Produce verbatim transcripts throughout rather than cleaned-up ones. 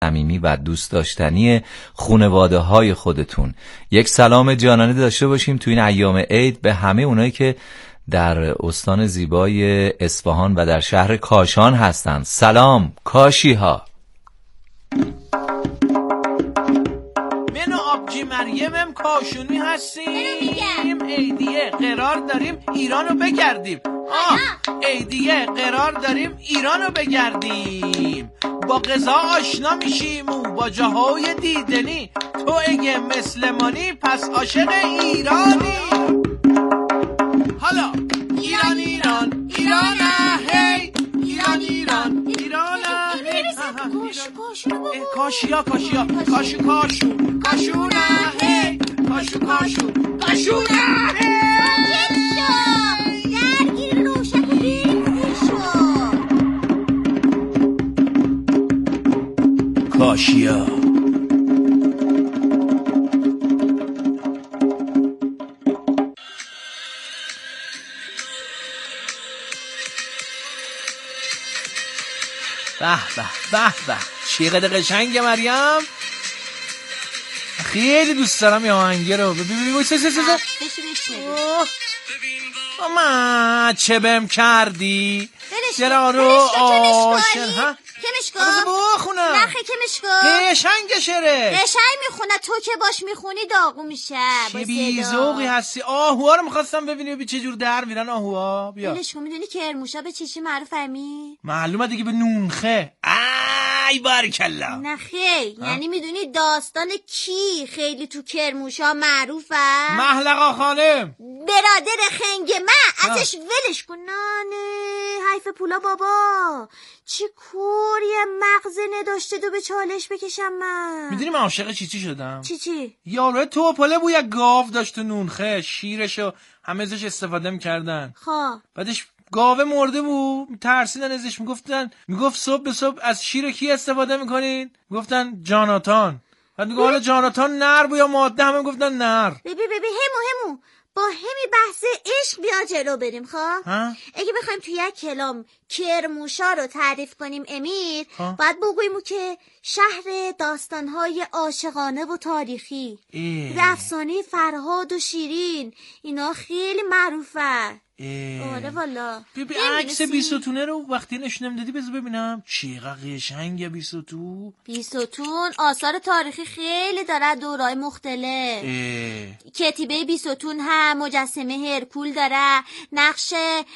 صمیمی و دوست داشتنی خانواده های خودتون. یک سلام جانانه داشته باشیم تو این ایام عید به همه اونایی که در استان زیبای اصفهان و در شهر کاشان هستند. سلام کاشی ها. من و آبجی مریمم کاشونی هستیم. عیدیه قرار داریم ایرانو بگردیم. آه عیدیه قرار داریم ایرانو بگردیم. با غذا آشنا میشیم و با جاهای دیدنی. تو اگه مسلمانی پس عاشق ایرانی. حالا ایران ایران ایران هی ایران ایران ایران هی. کاشیا کاشیا کاشو کاشو کاشو نه هی کاشو کاشو کاشو نه هی. درگیر روشن و بیرشو کاشیا. به به به به چقدر قشنگه مریم. خیلی دوست دارم این آهنگه رو. ببین وای سه سه سه ماما چه بهم کردی چرا رو آشن ها کمش کن بخونم. نخه کمش کن. قشنگ شعره قشنگ میخونه. تو که باش میخونی داغو میشه. چه بی‌ذوقی هستی. آهوها رو میخواستم ببینی ببین چه جور در میرن آهوها. بیا ولش کن. میدونی کرموشا به چی چی معروف امی؟ معلومه دیگه به نونخه. ای بارکالله. نخه یعنی میدونی داستان کی خیلی تو کرموشا معروفه؟ محلقا خانم برادر خنگ من. ازش ولش کن. نانه حیف پولا بابا. چی کوری مغز نداشته دو به چالش بکشم من. میدونی من عاشق چی چی شدم؟ چی چی؟ یارو توپله بوی گاو داشت تو نونخه. شیرشو همه ازش استفاده میکردن. خواه بعدش گاوه مرده بود ترسیدن ازش. میگفتن میگفت صبح به صبح از شیر کی استفاده میکنین؟ میگفتن جاناتان. بعد میگه حالا جاناتان نر بود یا ماده؟ همه میگفتن نر. ببی ببی همو همو با همی بحث عشق بیا جلو بریم. خواه اگه بخوایم توی یک کلام کرموشا رو تعریف کنیم امیر ها؟ باید بگوییم که شهر داستانهای عاشقانه و تاریخی. افسانه فرهاد و شیرین اینا خیلی معروفه. آره والا. ببین عکس بیستونه رو وقتی نشونم دادی بذار ببینم چقدر قشنگه. بیستون بیستون آثار تاریخی خیلی داره دورای مختلف. کتیبه بیستون هم مجسمه هرکول داره. نقش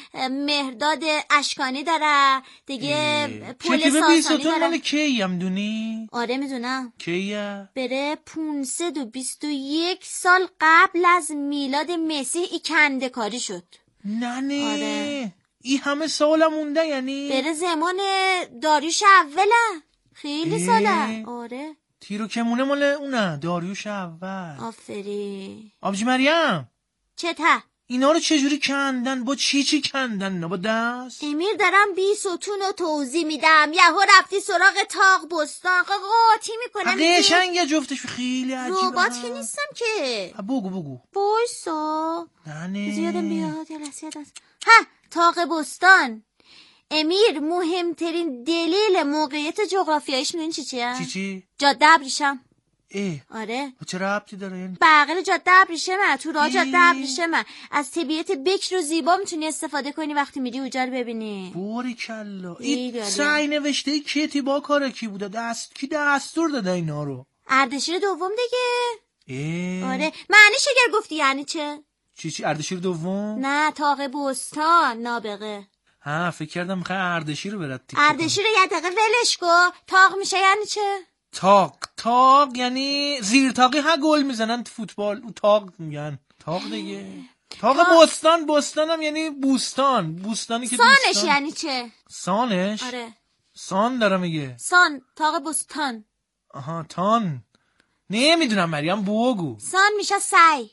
مهرداد اشکانی داره دیگه. پل کتیبه ساسانی بیستون داره. مال کی هم دونی؟ آره میدونم. کیه؟ بره پونصد و بیست و یک سال قبل از میلاد مسیح ای کنده کاری شد. نه نه آره. ای همه سال مونده یعنی؟ بره زمان داریوش اوله. خیلی ساله. آره تیرو کمونه مال اونه داریوش اول. آفری. آبجی مریم چه ته؟ اینا رو چجوری کندن؟ با چی چی کندن؟ نه با دست؟ امیر دارم بی ستون رو توضیح میدم. یهو رفتی سراغ تاق بستان قاطی میکنم. قشنگه جفتش خیلی عجیبه. ربات که نیستم که. بگو بگو بایسا نه نه بذار یادم بیاد. یا لحظه ها تاق بستان امیر مهمترین دلیل موقعیت جغرافیاییش میدونی چی چیه؟ چی چی؟ جاده ابریشم. ای آره چه ربطی داره یعنی؟ بغل جاده ابریشمه. تو راه جاده ابریشمه. از طبیعت بکر و زیبا میتونی استفاده کنی وقتی میری اونجا رو ببینی. باریکلا. این سعی نوشته کیتی با کار کی بوده؟ دست کی دستور داده اینا رو؟ اردشیر دوم دیگه. ای آره معنیش اگر گفتی یعنی چه؟ چی چی اردشیر دوم؟ نه تاق بستان نابغه. ها فکر کردم میخوای اردشیر رو برات تیک. اردشیر رو یه دقیقه ولش کن. تاق میشه یعنی چه؟ تاق تاق یعنی زیر تاقی ها گل میزنن تو فوتبال. اون تاق میگن تاق دیگه. تاق تا... بستان بستانم یعنی بوستان. بوستانی که سانش دوستان. یعنی چه؟ سانش؟ آره سان داره میگه. سان تاق بستان. آها تان نمیدونم مریم بگو. سان میشه سعی.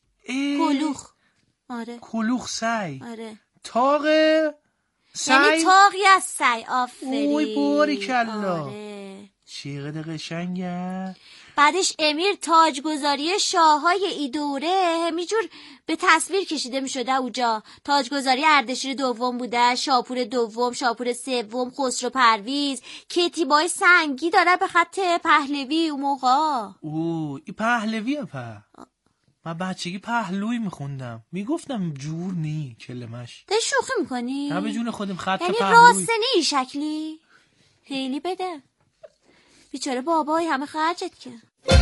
کلوخ. آره کلوخ سعی. آره تاق سعی یعنی تاقی از سعی. آفرین. اوی باریکلا. آره چقدر قشنگه. بعدش امیر تاجگذاری شاههای ای دوره همینجور به تصویر کشیده می شده اوجا. تاجگذاری اردشیر دوم بوده، شاپور دوم، شاپور سوم، خسرو پرویز، کتیبای سنگی داره به خط پهلوی اون موقع. اوه ای پهلویه په. من بچگی پهلوی میخوندم، میگفتم جور نی کلمش. ده شوخی میکنی؟ نه به جون خودم خط یعنی پهلوی. راسته نی شکلی؟ خیلی بده بیچاره بابای همه خرجت که.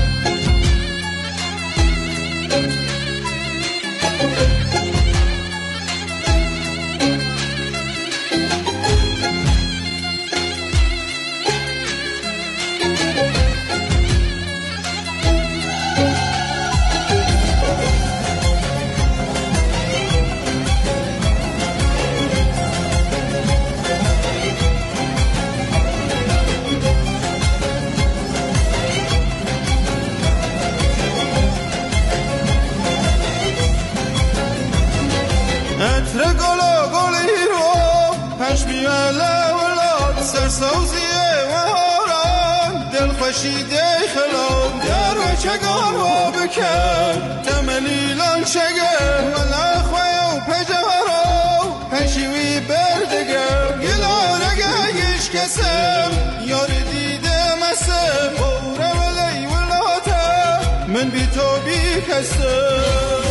عطر گلا گلی رو پشمی ولاد سرسوزیه مهاران دل خوشیده خلال در و چگار و بکر تملیلان شگر ولا خواه و پجارو پشیوی بردگر گلارگه یش کسم یار دیده مسم بوره ولی ولاته من بی تو بی کسم.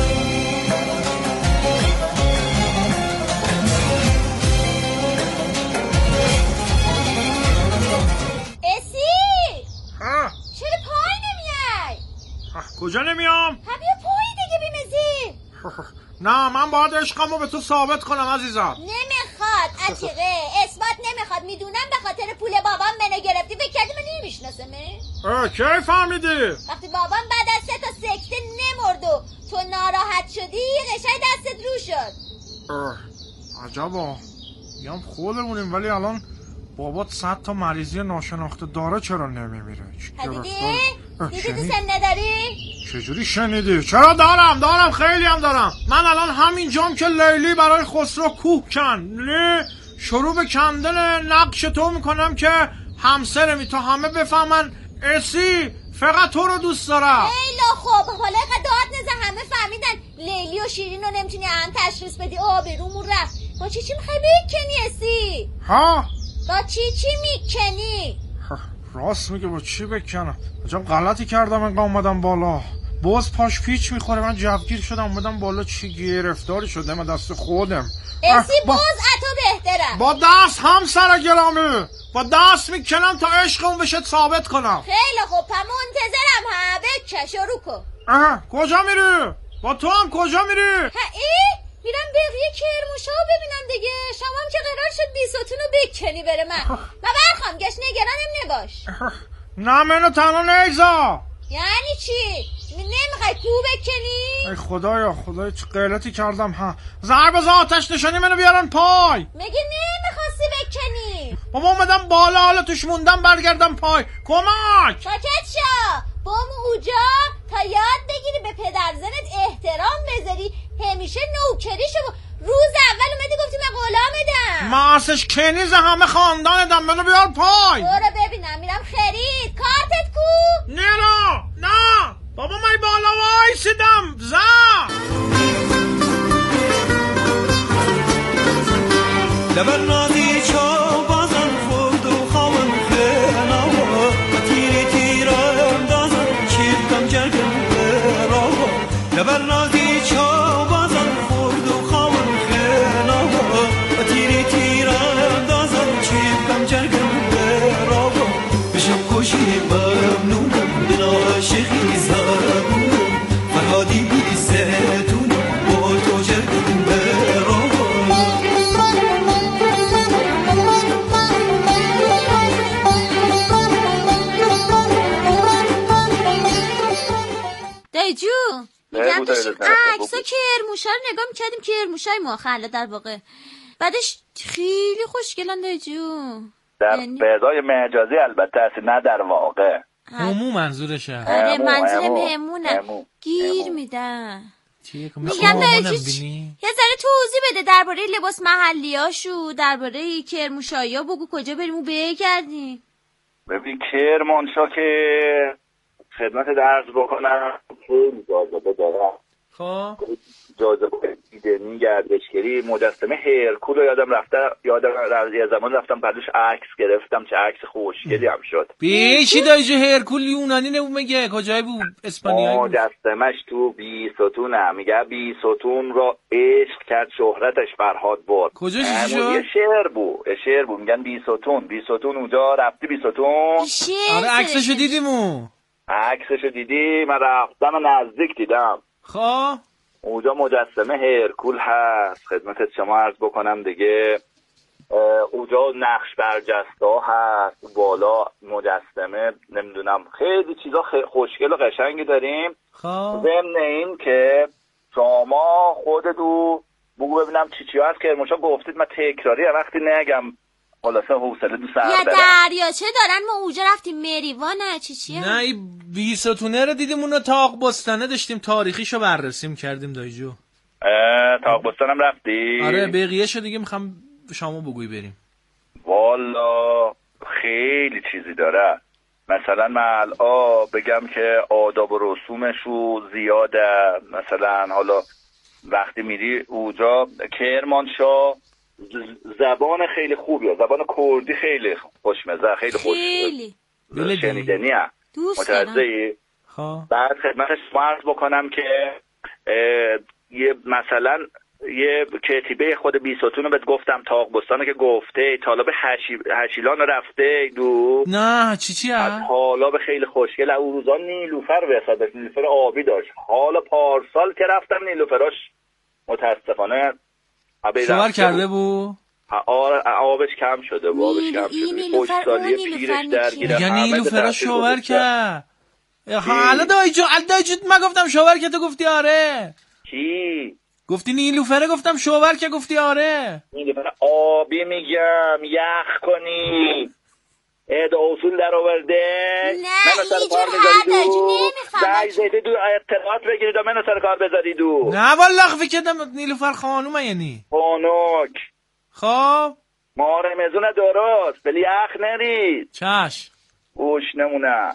کجا نمیام؟ بیا پایی دیگه بیمزی. نه من باید عشقمو به تو ثابت کنم عزیزم. نمیخواد عتیقه، اثبات نمیخواد. میدونم به خاطر پول بابام منو گرفتی. فکر کردی من نمیشناسمه؟ کی فهمیدی؟ وقتی بابام بعد از سه تا سکته نمرد و تو ناراحت شدی قشنگ دستت رو شد. عجبا میام خودمونیم ولی الان بابات صد تا مریضی ناشناخته داره چرا نمیمیره؟ دیدی؟ دیدی تو سن نداری؟ چجوری شنیدی؟ چرا دارم دارم خیلی هم دارم. من الان همین جام که لیلی برای خسرو کوه کن شروع به کندن نقش تو میکنم که همسرمی تا همه بفهمن اسی فقط تو رو دوست دارم. خیلی خوب حالا اینقدر داد نزن همه فهمیدن لیلی و شیرین رو نمیتونی هم تشخیص بدی. آبرومون رفت. با چی چی میخوای بکنی اسی؟ ها؟ با چی چی میکنی؟ راست میگه با چی بکنم؟ عجب غلطی کردم اینقدر اومدم بالا. باز پاش پیچ میخوره. من جوگیر شدم اومدم بالا چی گرفتاری شده من دست خودم. اسی باز اتو بهترم. با دست هم سر گرامی با دست میکنم تا عشقمون بشه ثابت کنم. خیلی خوب پا منتظرم. ها بکه شروع کن. اه کجا میری؟ با تو هم کجا میری؟ ها ای؟ میرم بقیه کرموشا رو ببینم دیگه. شما هم که قرار شد بیستون رو بکنی بره من من برخوام گشت نگرانم نباش. نه منو تنها نیزا. یعنی چی؟ نمیخوای کو بکنی؟ ای خدایا خدایا چه غلطی کردم. ها ضرب آتش نشانی منو بیارن پای. مگه نمیخواستی بکنی؟ بابا اومدم بالا حالا توش موندم برگردم پای. کمک ساکت شو. بامو اوجا تا یاد بگیری به پدرزنت احترام بذاری. همیشه نوکری شو. روز اول اومدی گفتی من غلامتم. ماسش کنیز همه خاندانتم. منو بیار پای. برو ببینم. میرم خرید. کارتت کو؟ نه نه نه بابا من بالا وایسیدم. زن لبر نازی چو بازن خود و خواهن خینا و تیری تیرم دازن چیرکم جرگم برا لبر نازی چو بازن خود و خواهن خینا و تیری تیرم دازن چیرکم جرگم برا بشم کشی ممنونم بنا عاشقی زبونم فرهادی بی زیتونم با تو جرگم برا. دیجو میگم داشتیم عکسا کرموشا رو نگاه میکردیم. کرموشای ماخله در واقع. بعدش خیلی خوشگلن دیجو. در فضای مجازی البته است نه در واقع. همون منظورشه. آره منظورم همونه. گیر میدن. میگم دیجو یه ذره توضیح بده درباره لباس محلیاشو درباره کرموشایا بگو کجا بریم و بگردیم. ببین کرمانشاه که خدمت درز بکنم خیلی جاذبه داره. خب جاذبه دیدنی گردشگری مجسمه هرکول رو یادم رفته، یادم رفت یه زمان رفتم بعدش عکس گرفتم، چه عکس خوشگلی هم شد. بیشی دایجو هرکول یونانی نبود میگه، کجای بود؟ اسپانیایی بود. مجسمش تو بیستونه، میگه بیستون رو عشق کرد شهرتش فرهاد برد. کجاش شد؟ یه شعر بود، یه شعر بود میگن بیستون، بیستون اونجا رفتی بیستون؟ آره عکسشو دیدیم اون. عکسشو دیدی؟ من رفتم و نزدیک دیدم. خب اونجا مجسمه هرکول هست، خدمت شما عرض بکنم دیگه. اونجا نقش برجسته هست، بالا مجسمه، نمیدونم خیلی چیزا خیلی خوشگل و قشنگی داریم. خب ضمن این که شما خودتو بگو ببینم چی چی هست که کرمانشاه گفتید، من تکراری وقتی نگم خلاصه حوصله دو سر یا برم. دریاچه دارن، ما اونجا رفتیم مریوانه چی چیه؟ نه این بیستونه رو دیدیم، اونو تاق بستانه داشتیم تاریخیشو بررسی کردیم دایجو. تاق بستانم رفتی؟ آره بقیه شو دیگه میخوام شما بگوی بریم. والا خیلی چیزی داره. مثلا من الان بگم که آداب و رسومشو زیاده. مثلا حالا وقتی میری اونجا کرمانشاه زبان خیلی خوبیه، زبان کردی خیلی خوشمزه، خیلی خوش شنیدنیه، متوجهی؟ بعد خدمتش عرض بکنم که یه مثلا یه کتیبه خود بیستون رو بهت گفتم، تاق بستانه که گفته طالب هشی... هشیلان رفته دو نه چی چی ها؟ طالب خیلی خوشگل. او روزا نیلوفر به حسابش، نیلوفر آبی داشت. حالا پارسال که رفتم نیلوفراش متاسفانه شوهر کرده بود؟ آبش کم شده بود، آبش کم شده. پشت سالیه پیرش درگیره. یعنی نیلوفراش شوهر کرد؟ حالا دایجو دایجو من گفتم شوهر که تو گفتی آره. کی؟ گفتی نیلوفره، گفتم شوهر که گفتی آره. نیلوفر آبی میگم، یخ کنی ادا اصول در آورده. نه اینجور هر دایجو نمیفهم. زیده دو اطلاعات بگیرید و منو سر کار بذارید دو. نه والا فکر کردم نیلوفر خانومه. یعنی خانوک. خب ما رمزون درست بلی یخ نرید. چش گوش نمونه.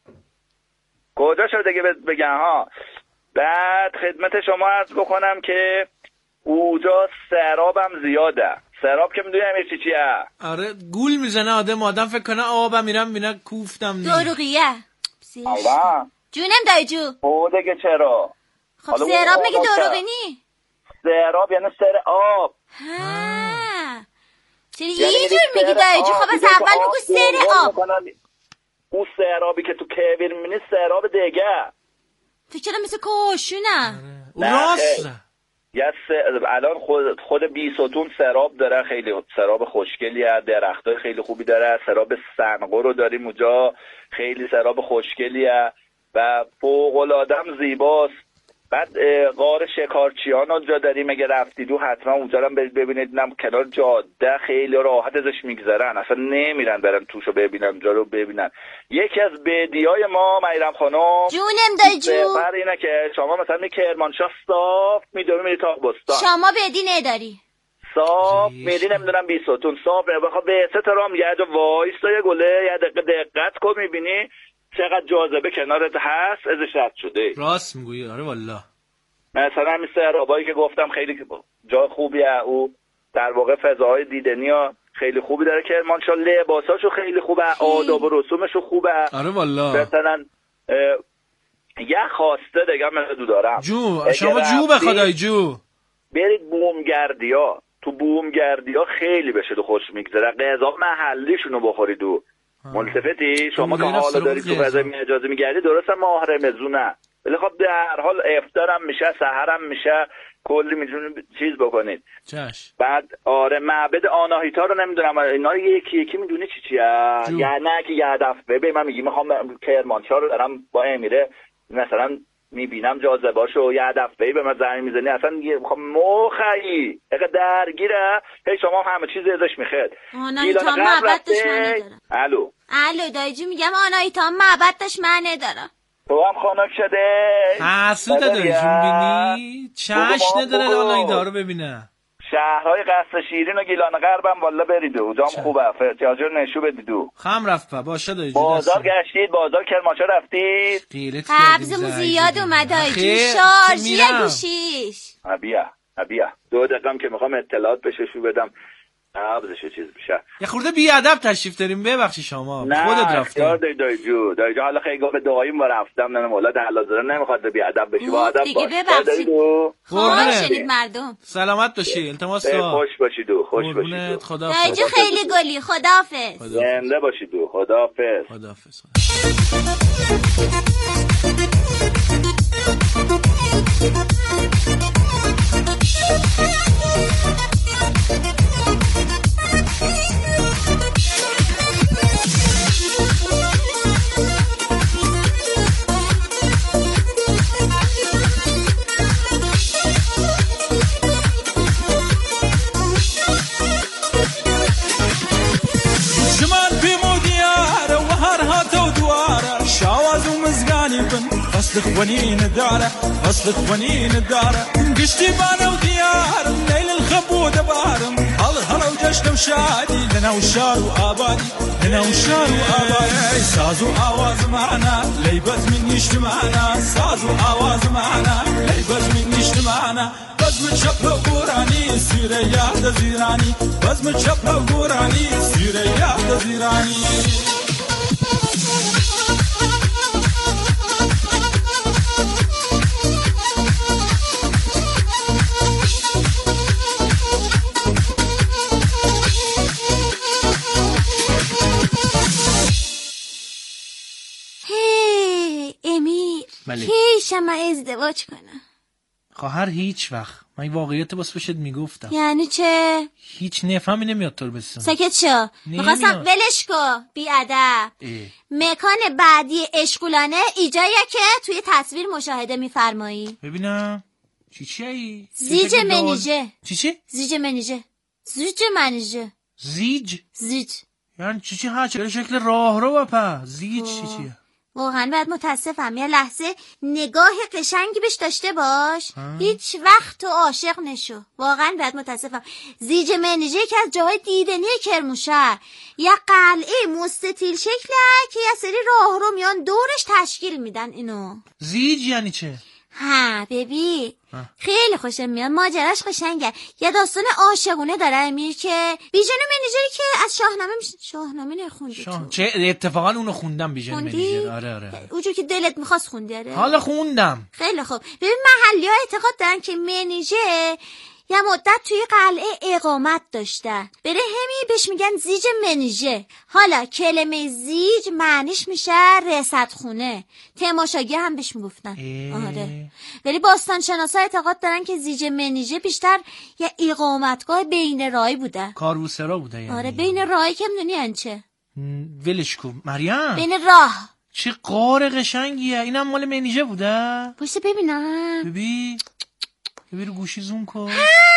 کجا شده دیگه بگم ها. بعد خدمت شما عرض بکنم که اونجا سرابم زیاده. سراب که میدونی همه چی چیه؟ آره گول میزنه آدم آدم فکر کنه آبم میرم میرم کوفتم نی دروغیه. آلا جونم دایجو. او دیگه چرا؟ خب سراب میگه دروغی نی؟ سراب یعنی سر آب. ها چرا یه جور میگی دایجو؟ خب از اول بگو سر آب. اون سرابی که تو کویر میبینی سراب دیگه. فکر کنم مثل کوشونه. راست. یا الان خود خود بیستون سراب داره، خیلی سراب خوشگلیه، درختای خیلی خوبی داره. سراب سنقو رو داریم اونجا، خیلی سراب خوشگلیه و فوق العاده زیباست. بعد غار شکارچیان اونجا داریم، اگه رفتید و حتما اونجا هم برید ببینید. اینم کنار جاده خیلی راحت ازش میگذرن، اصلا نمیرن برن توشو ببینن، اونجا رو ببینن. یکی از بدیهای ما میرم خانم جونم دایجو سفر اینه که شما مثلا می کرمانشاه صاف میدونی میری تاق بستان. شما بدی نداری صاف میری نمیدونم بیستون صاف بخواه به سه ترام یه جا وایستا یه گله یه دقیقه دقت کن میبینی چقدر جاذبه کنارت هست، ازش رد شده. راست میگویی. آره والله. مثلا همین سرابایی که گفتم خیلی جا خوبیه. او در واقع فضاهای دیدنی ها خیلی خوبی داره کرمانشاه. لباساشو خیلی خوبه، آداب و رسومشو خوبه. آره والله. مثلا یه خواسته دیگه من دو دارم. جو شما جو به خدای جو برید بومگردیا. تو بومگردیا خیلی بشه خوش میگذره. غذا محلیشونو بخورید. و ملتفتی شما که حالا دارید تو فضای اجازه میگردی درست هم ماه رمزونه، ولی خب در حال افطارم میشه، سحرم میشه، کلی میتونید چیز بکنید. چش. بعد آره معبد آناهیتا رو نمیدونم اینا رو یکی یکی میدونی چی چیه. یا نه که یه هدف ببین من میگم میخوام کرمانشاه رو دارم با امیره مثلا میبینم جاذبه‌اشو، یه دفعه به من زنگ میزنی اصلا میخوام موخی اگه درگیره هی شما همه چیز ازش میخواد. آناهیتا معبدش من ندارم. الو الو دایجی میگم آناهیتا معبدش من ندارم. تو هم خانک شده حسود داری جون بینی چش نداره آناهیتا رو ببینه. شهرهای قصر شیرین و گیلان غربم والا برید و جام خوبه فرتیاجر نشو بدیدو خم رفت پا باشه دایی بازار گشتید بازار کرمانشاه رفتید قبضمون زیاد اومد آجی شارژی گوشیش بیا بیا دو دقیقم که میخوام اطلاعات بشه شو بدم قبضشو چیز بشه یه خورده بیادب تشریف داریم ببخشی شما خودت رفتی نه دای دای جو دای جو حالا خیلی به دعاییم با رفتم نه مولا در حالات نمیخواد بیادب بشی با ادب باش دیگه ببخشید خوش شدید مردم سلامت باشی التماس خوش باشید و خوش باشید دای جو خیلی گلی خداحافظ زنده باشید و خداحافظ خداحافظ فصلك ونين داره فصلك ونين داره قشتي بانا وديار ليل الخبو دبارم هلا هلا وجشنا وشادي لنا وشار وآبادي لنا وشار وآبادي ساز وآواز معنا ليبز من يجتمعنا ساز وآواز معنا ليبز من يجتمعنا بزم شبه قراني سيرة يا زيراني بزم شبه قراني سيرة يا زيراني کی شما ازدواج کنم خواهر هیچ وقت من واقعیت باس بشد میگفتم یعنی چه؟ هیچ نفهمی نمیاد تو رو بسیم سکت شو میخواستم ولش کو بی ادب مکان بعدی اشغولانه ایجاییه که توی تصویر مشاهده میفرمایی ببینم چی چیایی؟ زیج منیجه چی چی؟ زیج منیجه زیج منیجه زیج؟ زیج یعنی چی چی ها چه شکل راه رو بپا زیج چی چیه؟ واقعا باید متاسفم یه لحظه نگاه قشنگی بهش داشته باش ها؟ هیچ وقت تو عاشق نشو واقعا باید متاسفم زیج منیجه که از جاهای دیدنی کرمانشاه یه قلعه مستطیل شکله که یه سری راه رو میان دورش تشکیل میدن اینو زیج یعنی چه؟ ها ببین خیلی خوشم میاد ماجراش قشنگه یه داستان عاشقونه داره امیر که بیژن منیجری که از شاهنامه میشه شاهنامه نخوندی شاه... چه اتفاقا اونو خوندم بیژن منیجر آره آره اونجور که دلت میخواست خوندی آره حالا خوندم خیلی خوب ببین محلی ها اعتقاد دارن که منیجر یه مدت توی قلعه اقامت داشته بره همی بهش میگن زیج منیژه حالا کلمه زیج معنیش میشه رصدخونه تماشاگر هم بهش میگفتن آره ولی باستان شناسا اعتقاد دارن که زیج منیژه بیشتر یه اقامتگاه بین راهی بوده کاروسرا بوده یعنی آره بین راهی که میدونی یعنی چه ولش کو مریم بین راه چه غار قشنگیه اینم مال منیژه بوده باشه ببینم ببین ببین گوشی زوم کن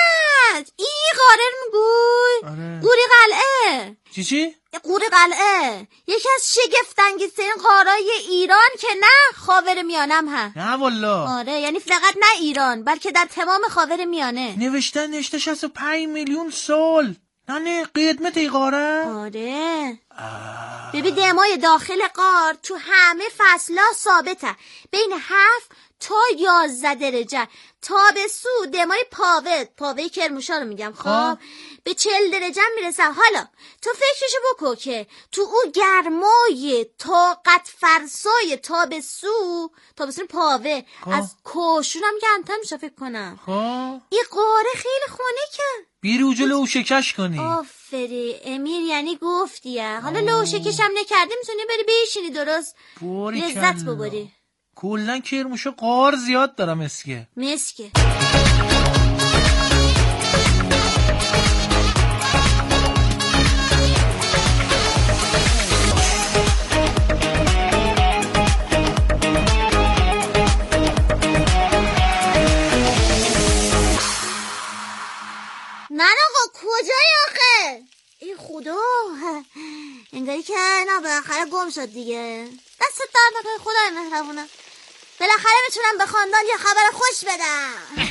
این قاره رو میگوی آره. قوری قلعه چی چی؟ قوری قلعه یکی از شگفت‌انگیزترین قاره‌های ایران که نه خاور میانم هم نه والا آره یعنی فقط نه ایران بلکه در تمام خاور میانه نوشتن نوشته شصت و پنج میلیون سال نه نه قدمت ای قاره آره ببین دمای داخل قار تو همه فصل‌ها ثابته بین هفت تا یازده درجه تابستون دمای پاوه پاوه کرمانشاه رو میگم خب به چهل درجه میرسه حالا تو فکرشو بکن که تو او گرمای طاقت فرسای تابستون تابستون پاوه خواه. از کاشون هم گرمتر میشه فکر کنم این قاره خیلی خونه که بیری اوجه لوشکش کنی آفری امیر یعنی گفتیه حالا لوشکش هم نکردی میتونی بری بشینی درست لذت ببری کلن کرمانشاه قار زیاد دارم مسکه مسکه من آقا کجای آخه ای خدا انگاری که نه بالاخره گم شد دیگه دست در نکنه خدای مهربونه بالاخره میتونم به خاندان یه خبر خوش بدم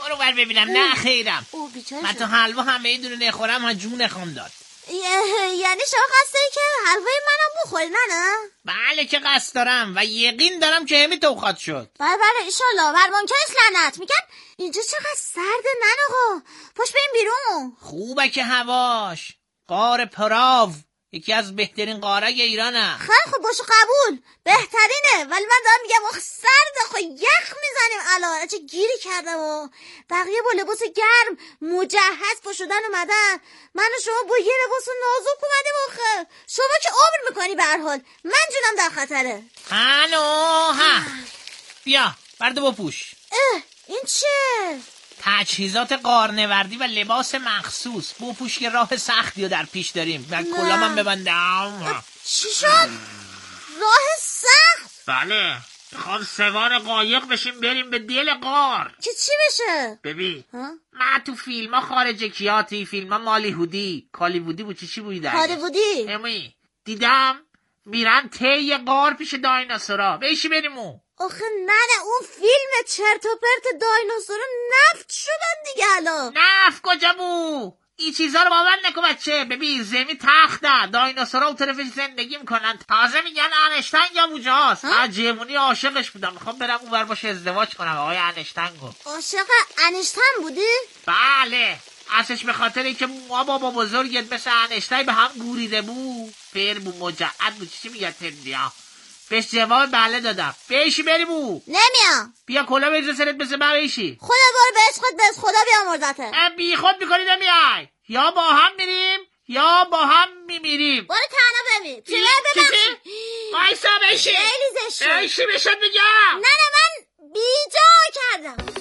برو بر ببینم. نه خیرم، او بیچاره من تو حلوا همه دونه نخورم ها جون نخوام داد. یعنی شما قصد داری که حلوای منم بخوری نه نه؟ بله که قصد دارم و یقین دارم که همی توخات شد. بله بله ایشالله. بر ممکن است لعنت. میگم اینجا چقدر سرده نن آقا، پاش بریم بیرون. خوبه که هواش غار پراو یکی از بهترین غارای ایرانه. خیلی خوب باشه قبول، بهترینه، ولی من دارم میگم آخه سرده، خب یخ میزنیم الان. چه گیری کردم و بقیه با لباس گرم مجهز پا شدن اومدن، من و شما با یه لباس نازک اومدیم. آخه شما که عمر میکنی به هر حال، من جونم در خطره. هانو ها بیا برده بپوش. اه این چه؟ تجهیزات غارنوردی و لباس مخصوص. بپوش که راه سختی رو در پیش داریم. من کلامم ببندم. چی شد؟ راه سخت؟ بله میخوام سوار قایق بشیم بریم به دل غار. که چی بشه؟ ببین من تو فیلم ها خارجکیاتی، فیلم ها مالیهودی کالیوودی بود چی چی بودی در کالیوودی امی دیدم میرن طی غار پیش دایناسورا. بشی بریم اون. آخه نه نه اون فیلم چرت و پرت دایناسورا نفت شدن دیگه الان. نفت کجا بو؟ این چیزا رو باور نکن بچه. ببین زمین تخته، دایناسورا اون طرفش زندگی میکنن. تازه میگن انشتنگ هم اونجاست. من جوونی عاشقش بودم، میخوام برم اون ور باشه ازدواج کنم. آقای انشتنگو. عاشق انشتن بودی؟ بله اصلش به خاطر اینکه ما بابا بزرگت مثل انشتنگ به هم گوریده بود، فر بو مجعد بود. چی میگه تندیا؟ بهش جواب بله دادم. بیشی بریم او. نمیام. بیا کلا بریز سرت بسه من بیشی. خدا بار به عشقت بس، خدا بیامرزته. بی خود میکنی نمیای. یا با هم میریم یا با هم میمیریم. برو تنها بمیر. چرا ببخشی؟ بایستا بیشی. خیلی زشته. بیشی بشد بگم. نه نه من بیجا کردم.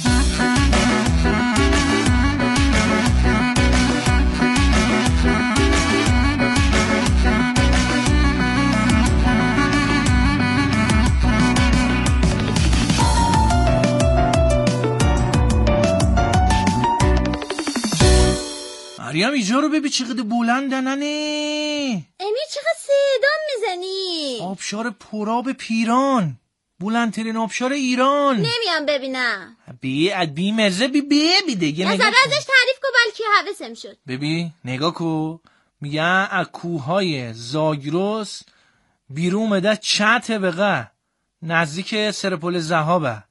مریم اینجا رو ببین چقدر بلنده ننه. امی چقدر صدا میزنی؟ آبشار پرآب پیران، بلندترین آبشار ایران. نمیام ببینم. بی اد بی مزه بی بی بی دیگه. نظر ازش تعریف کن بلکه حواسم شد. ببین نگاه کو، میگن از کوههای زاگرس بیرون اومده چت بقه نزدیک سرپل ذهابه.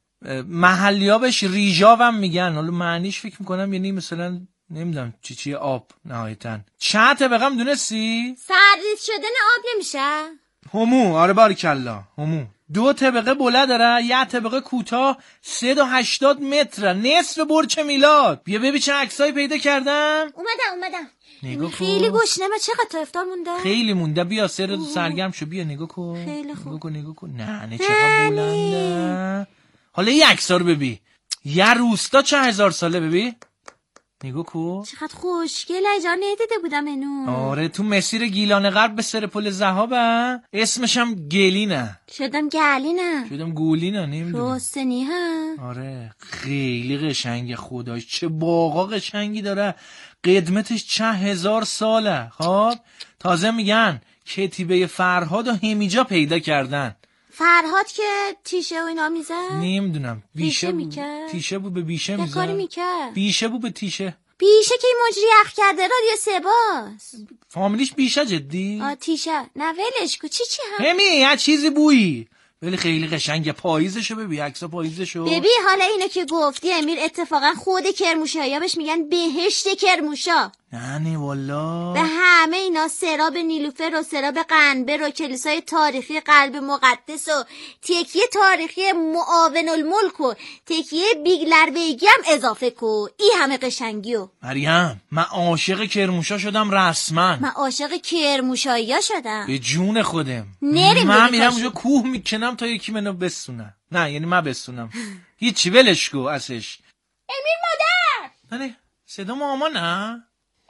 محلیابش ریجاوم میگن. حالا معنیش فکر میکنم یعنی مثلا نمیدونم چی چی آب نهایتاً. چت بقم دونستی؟ سرریز شدن آب نمیشه؟ همو آره باریکلا همو. دو طبقه بلند داره، یه طبقه کوتاه، سه و هشتاد متر، نصف برج میلاد. بیا ببین چه عکسایی پیدا کردم. اومدم اومدم. نگاه کن. خیلی گشنمه. چقدر تا افطار مونده؟ خیلی مونده. بیا سر سرگرم شو. بیا نگاه کن. خیلی خوب. نگاه کن نگاه کن. نه نه چقدر بلنده. حالا این عکس‌ها رو ببین. یه روستا چه هزار ساله. ببین نگاه کو. چقدر خوشگله. اینجا ندیده بودم اینو. آره تو مسیر گیلان غرب به سرپل ذهابه. اسمش هم گلینه. شدم گلینه. شدم گولینه نمیدونم. راستنی ها. آره خیلی قشنگه خداش. چه باغا قشنگی داره. قدمتش چه هزار ساله. خب تازه میگن کتیبه فرهاد و همیجا پیدا کردن. فرهاد که تیشه و اینا میزه؟ نمیدونم. بیشه بود. میکرد؟ تیشه بود به بیشه میزه. یه کاری میکرد. بیشه بود به تیشه. بیشه که این مجری اخ کرده رادیو سباس. فامیلیش بیشه جدی؟ آه تیشه. نه ولش کو. چی چی هم؟ همی یه چیزی بویی. ولی خیلی قشنگه. پاییزشو ببین عکس پاییزشو. ببین حالا اینو که گفتی امیر اتفاقا خود کرموشایا بهش میگن بهشت کرموشا. نه نه والا. به همه اینا سراب نیلوفر و سراب قنبر و کلیسای تاریخی قلب مقدس و تکیه تاریخی معاون الملک و تکیه بیگلر بیگی هم اضافه کو. ای همه قشنگیو. مریم من عاشق کرموشا شدم رسما. من عاشق کرموشایا شدم. به جون خودم. نریم من میرم اونجا کوه میکنم تا یکی منو بسونه. نه یعنی من بسونم. هیچی ولش کو اسش. امیر مادر. نه صدا مامان نه؟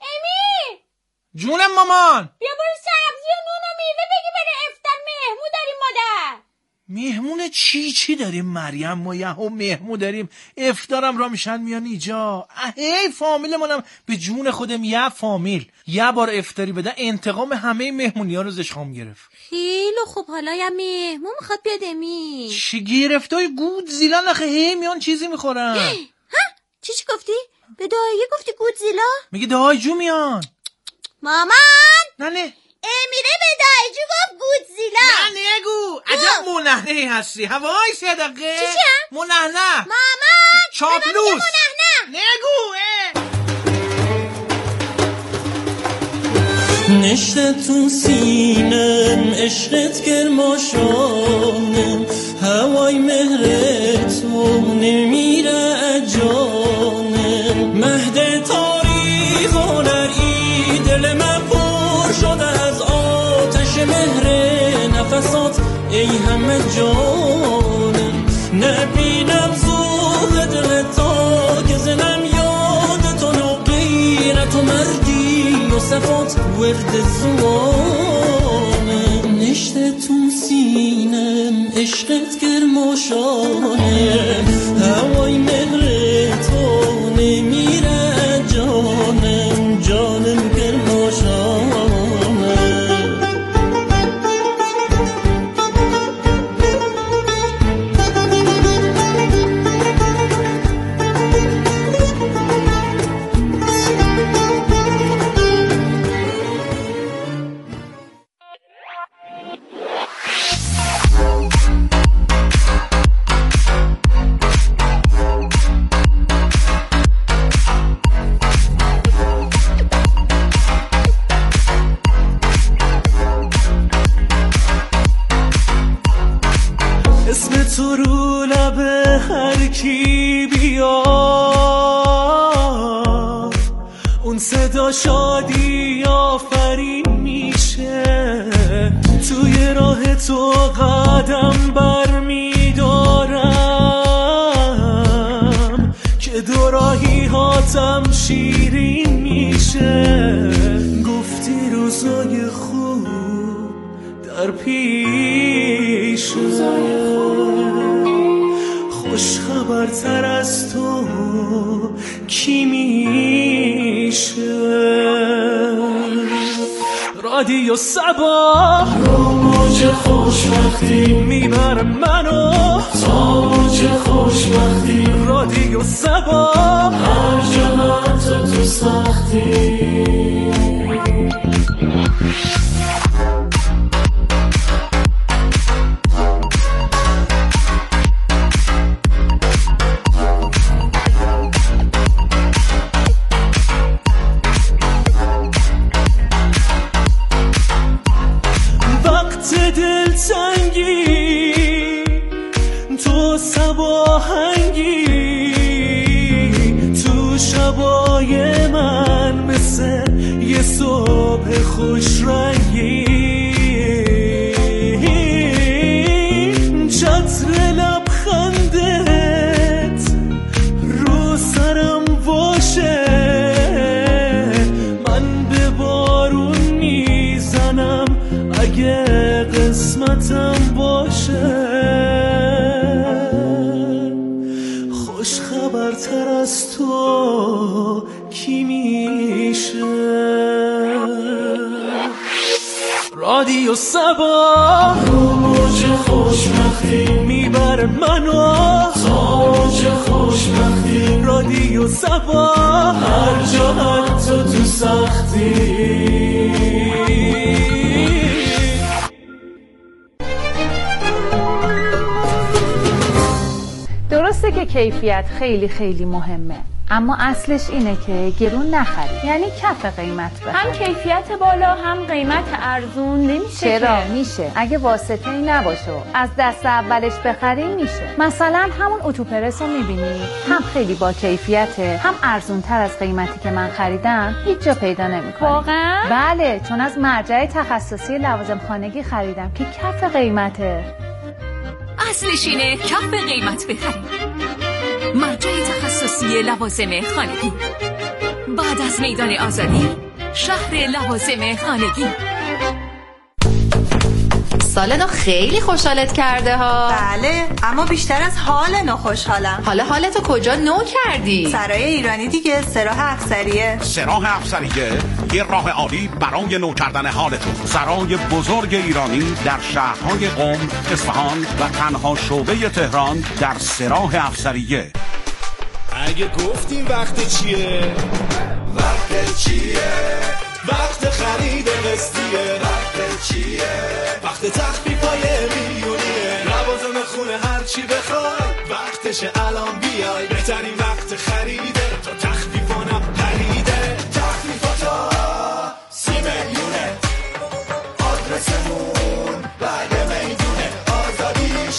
امیر جونم مامان. بیا برو سبزی و نون و میوه بگی بره افطار. مهمون داریم مادر. مهمون چی چی داریم مریم؟ ما یهو مهمون داریم. افطارم را میشن میان اینجا. ای فامیل منم به جون خودم. یه فامیل یه بار افطاری بده انتقام همه مهمونی ها رو زش خواهم گرفت. خیلی خوب. حالا یه مهمون میخواد بیاد امیر. چی گرفتای گود زیلان آخه هی میان چیزی میخورن. ها چی چی گفتی؟ به دایه گفتی گودزیلا؟ میگه دای جو میان. مامان نه نه امیره به دای جو گفت گودزیلا. نه نگو عجب منحنهی هستی. هوای صدقه چی چی هم؟ منحنه مامان چاپلوس منحنه نگو. نشته تو سینم عشقت گرماشانم هوای مهر تو نمیره جانم مهد تاریخ هنری دل من پر شده از آتش مهر نفسات ای همه جانم نبینم زوغ دل تا که زنم یاد تو نو غیرت و مردی و صفات ورد زمانم نشته تو سینم عشقت گرماشانه هوای مهر تو نمیره جانم جانم گرماشانه تو رو لب هر کی بیاد اون صدا شادی آفرین میشه توی راه تو قدم بر میدارم که دو راهی هاتم شیرین میشه گفتی روزای خوب در پیش خوش خبرتر از تو کی میشه رادیو صباح رو موج خوشبختی میبره منو تا موج خوشبختی رادیو صباح هر جهت تو سختی خوش رنگی چتر لبخندت رو سرم باشه من به بارون میزنم اگه قسمتم باشه خوش خبرتر از تو کی میشه رادیو صباح رو موج خوشبختی میبره منو تا موج خوشبختی رادیو صباح هر جهت تو تو سختی درسته که کیفیت خیلی خیلی مهمه اما اصلش اینه که گرون نخری یعنی کف قیمت بخری هم کیفیت بالا هم قیمت ارزون نمیشه چرا که؟ میشه اگه واسطه ای نباشه از دست اولش بخری میشه مثلا همون اتوپرس رو میبینی هم خیلی با کیفیته هم ارزون تر از قیمتی که من خریدم هیچ جا پیدا نمیکنی واقعا؟ بله چون از مرجع تخصصی لوازم خانگی خریدم که کف قیمته اصلش اینه کف قیمت بخریم مرجع تخصصی لوازم خانگی بعد از میدان آزادی شهر لوازم خانگی سال نو خیلی خوشحالت کرده ها. بله اما بیشتر از حال نو خوشحالم. حالا حالتو کجا نو کردی؟ سرای ایرانی دیگه، سراح افسریه. سراح افسریه یه راه عالی برای نو کردن حالتون. سرای بزرگ ایرانی در شهرهای قم، اصفهان و تنها شعبه تهران در سراح افسریه. اگه گفتیم وقت چیه؟ وقت چیه؟ وقت خرید قسطیه. وقت چیه؟ وقت تخفیفای میلیونیه. لوازم خونه هر چی بخوای وقتشه الان بیای، بهترین وقت خرید